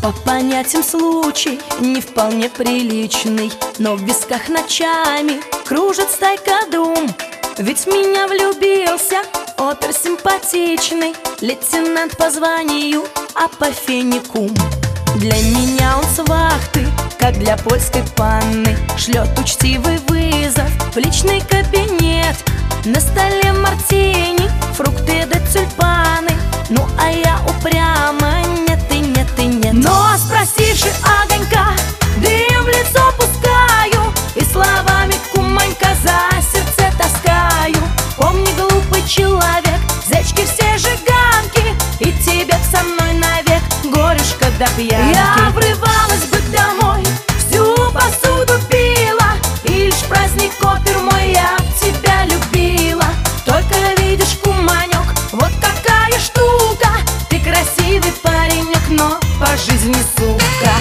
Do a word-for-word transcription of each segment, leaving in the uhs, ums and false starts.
По понятиям случай не вполне приличный, но в висках ночами кружит стайка дум. Ведь в меня влюбился опер симпатичный, лейтенант по званию, а по фене кум. Для меня он с вахты, как для польской панны, шлет учтивый вызов в личный кабинет. На столе мартини, фрукты да тюльпаны, ну а я упрямо нет и нет и нет. Но спросивши огонька, дым в лицо пускаю и словами куманька за сердце таскаю. Помни, глупый человек, зечки все жиганки, и тебе со мной навек горюшка до пьянки. Я врывалась бы домой, всю посуду пила, и лишь праздник опер мой я тебя любила. Только видишь, куманек, вот какая штука, ты красивый паренек, но по жизни сука.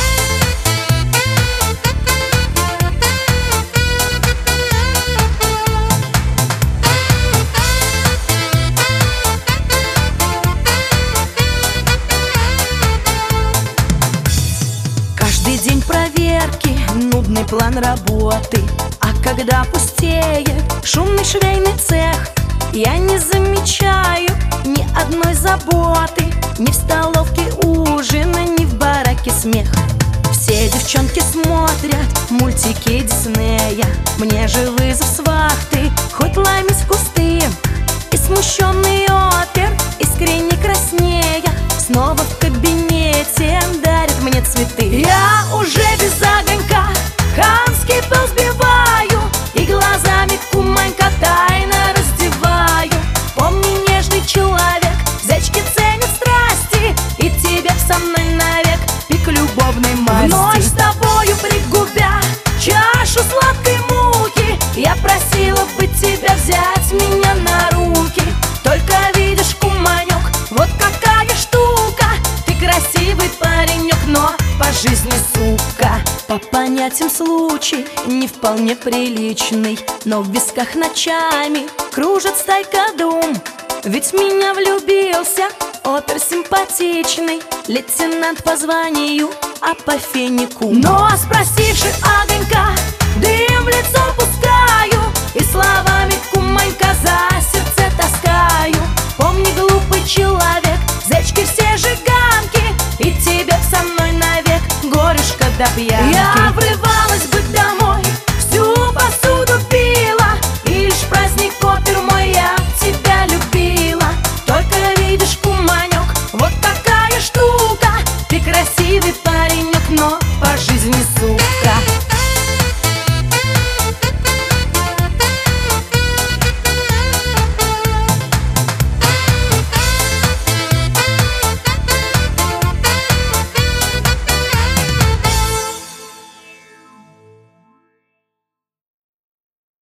Каждый день проверки, нудный план работы, а когда пустеет шумный швейный цех, я не замечаю ни одной заботы, ни в столовке ужина, ни в бараке смех. Все девчонки смотрят мультики Диснея, мне же вызов с вахты, хоть ломись в кусты. И смущенный опер, искренне краснея, снова в кабинете дарит мне цветы. Я уже без огонька хамский пыл сбиваю и глазами куманька тайно раздеваю. Помни, нежный человек, зечки ценят страсти, и тебе со мной навек пик любовной масти. Ночь с тобою пригубя чашу сладкой муки, я просила бы тебя взять меня на руки. Только видишь, куманек, вот какая штука, ты красивый паренек, но по жизни сука. По понятиям случай не вполне приличный, но в висках ночами кружит стайка дум. Ведь в меня влюбился опер симпатичный, лейтенант по званию, а по фене кум. Но спросивши огонька, дым в лицо пускаю и словами куманька за сердце таскаю. Помни, глупый человек, зечки все жиганки, и тебе со мной навек горюшка до пьянки. Я врывалась бы домой, всю посуду пила, и лишь праздник опер мой я тебя любила. Только видишь, куманек, вот какая штука, ты красивый паренек, но по жизни сука.